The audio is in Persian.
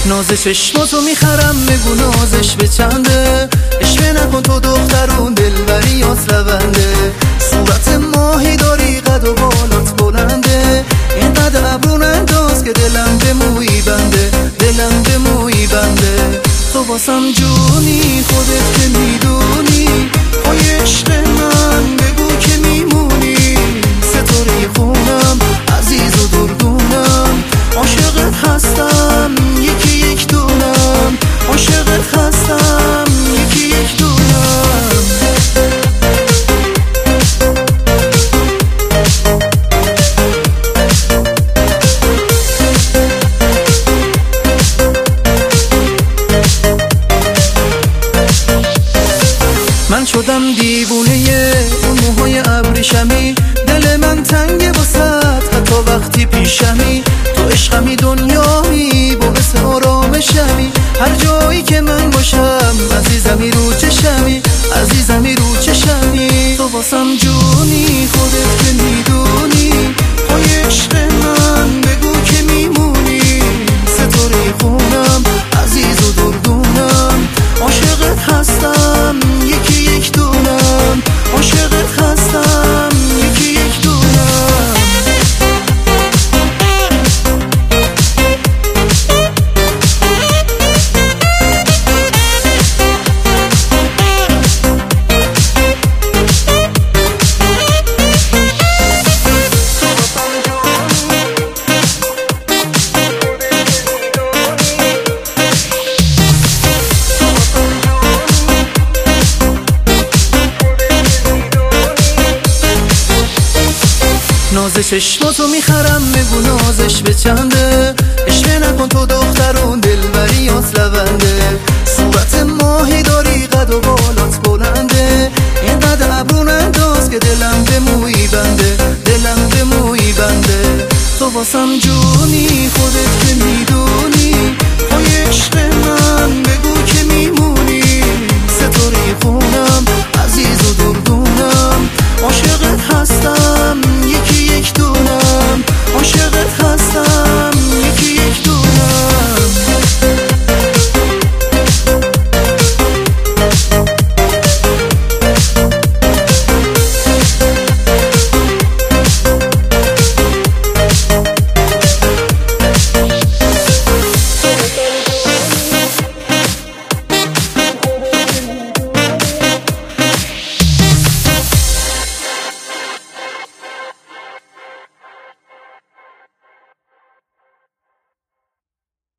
ناز چشماتو میخرم بگو نازش به چنده، اشوه نکن تو دخترون دلبری لونده. صورت ماهی داری قد و بالات بلنده، اینقدر ابرو ننداز که دلم به مویی بنده، دلم به مویی بنده. تو واسم جونی خودت که میدونی، پای عشق من بگو که میمونی. ستاره خونم عزیز و دردونم، عاشقت هستم یکی یک دونم، عاشقت هستم یکی یک دونم. من شدم دیوونه اون موهای ابریشمی، دل من تنگه واسط حتی وقتی پیشمی. تو عشقمی دنیایی باعث آرامشمی، هر جایی که من باشم عزیزمی رو چشمی، عزیزمی رو چشمی. تو واسم جونی خودت که میدونی، پای عشق من بگو که میمونی. ستاره خونم عزیز و دردونم، عاشقت هستم یکی یک دونم، عاشقت هستم یکی یک دونم. ناز چشماتو میخرم بگو نازش به چنده، اشوه نکن تو دخترون دلبری لونده. صورت ماهی داری قد و بالات بلنده، اینقدر ابرو ننداز که دلم به مویی بنده، دلم به مویی بنده. تو واسم جونی خودت که میدونی،